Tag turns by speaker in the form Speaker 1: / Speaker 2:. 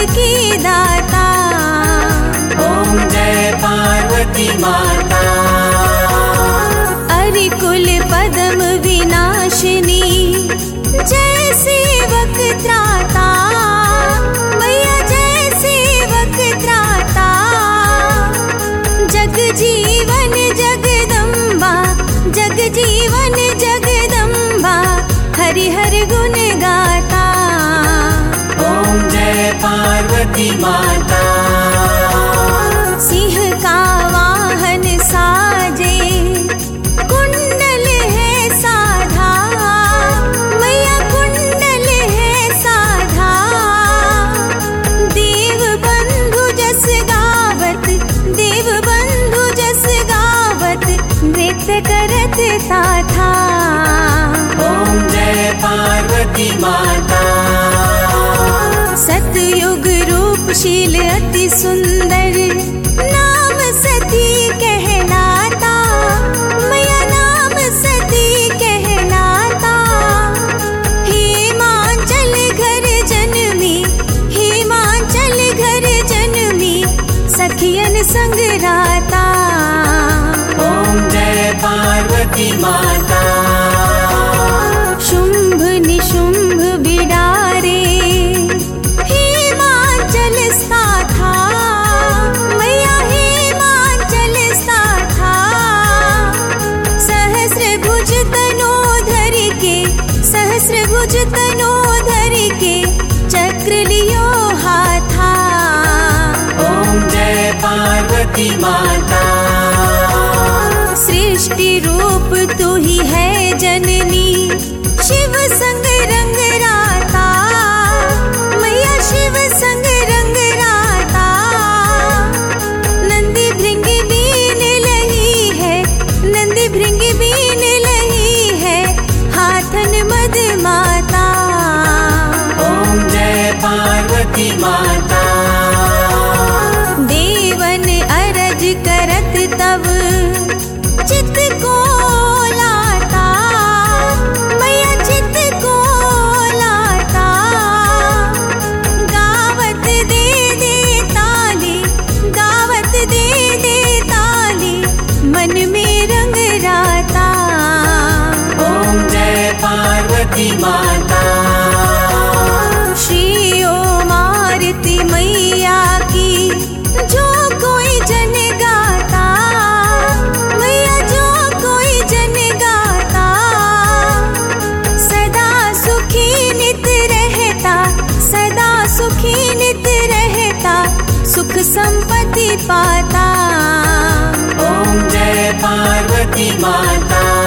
Speaker 1: की दाता।
Speaker 2: ओम जय पार्वती माता।
Speaker 1: अरिकुल पद्म विनाशिनी, जय सेवक त्राता। मैया जय सेवक त्राता। जग जीवन जगदम्बा, जग जीवन जगदम्बा, हरिहर गुण गाता।
Speaker 2: ओम जय पार्वती माता।
Speaker 1: सिंह का वाहन साजे, कुंडल है साधा। मैया कुंडल है साधा। देव बंधु जस गावत, देव बंधु जस गावत, नृत्य करत था।
Speaker 2: ओम जय पार्वती माता।
Speaker 1: सतयुग रूपशील अति सुंदर, नाम सती कहलाता। मैया नाम सती कहलाता। हिमाचल घर जन्मी, हिमाचल घर जन्मी, सखियन संग राता।
Speaker 2: ओम जय पार्वती माता।
Speaker 1: शुंभ निशुंभ बिडारे, हिमाचल सा था। मैया हिमाचल सा था। सहस्रभुज तनोधर के, सहस्रभुज तनोधर के, चक्र लियो हाथा।
Speaker 2: ओम जय पार्वती माता।
Speaker 1: सृष्टि रूप तू ही है जननी, शिव संग रंग राता। मैया शिव संग रंग राता। नंदी भृंग बीन लही है, नंदी भृंग बीन लही है, हाथन मद माता।
Speaker 2: ओम जय पार्वती माता।
Speaker 1: देवन अरज करत तब, चित को लाता। मैया चित को लाता। गावत दे दे ताली, गावत दे दे ताली, मन में रंग राता।
Speaker 2: ओम जय पार्वती माता।
Speaker 1: श्री ओम आरती मैया की, जो कोई जन गाता। मैया जो कोई जन गाता, सदा सुखी नित रहता, सदा सुखी नित रहता, सुख संपत्ति पाता।
Speaker 2: ओम जय पार्वती माता।